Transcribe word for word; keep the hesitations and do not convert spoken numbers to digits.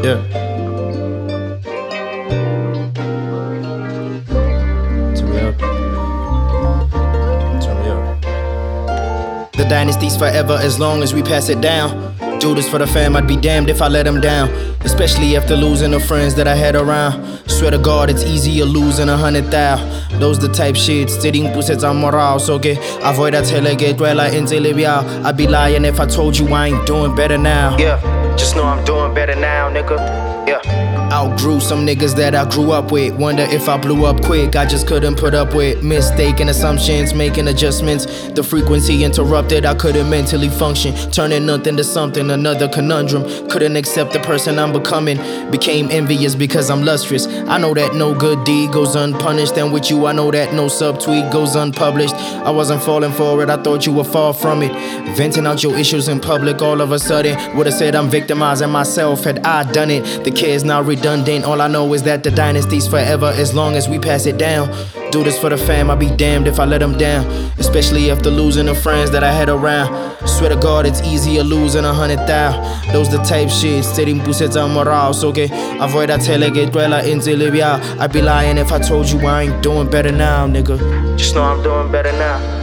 Yeah. Turn me up. Turn me up. The dynasty's forever as long as we pass it down. Do this for the fam, I'd be damned if I let them down. Especially after losing the friends that I had around. Swear to God, it's easier losing a hundred thou. Those the type shit, sitting pusetsa moral. So ke avoid that telege dwella in telebiao. I'd be lying if I told you I ain't doing better now. Yeah, just know I'm doing better now, nigga. Yeah. Outgrew some niggas that I grew up with. Wonder if I blew up quick, I just couldn't put up with mistaken assumptions, making adjustments. The frequency interrupted, I couldn't mentally function. Turning nothing to something, another conundrum. Couldn't accept the person I'm becoming. Became envious because I'm lustrous. I know that no good deed goes unpunished, and with you I know that no subtweet goes unpublished. I wasn't falling for it, I thought you were far from it. Venting out your issues in public all of a sudden. Would've said I'm victimizing myself had I done it. The care's now redundant. All I know is that the dynasty's forever as long as we pass it down. Do this for the fam, I'd be damned if I let them down. Especially after losing the friends that I had around. Swear to God, it's easier losing a hundred thou. Those the type shit, sitting pusetsa moral. So ke avoid that telege dwella in telebiao. I'd be lying if I told you I ain't doing better now, nigga. Just know I'm doing better now.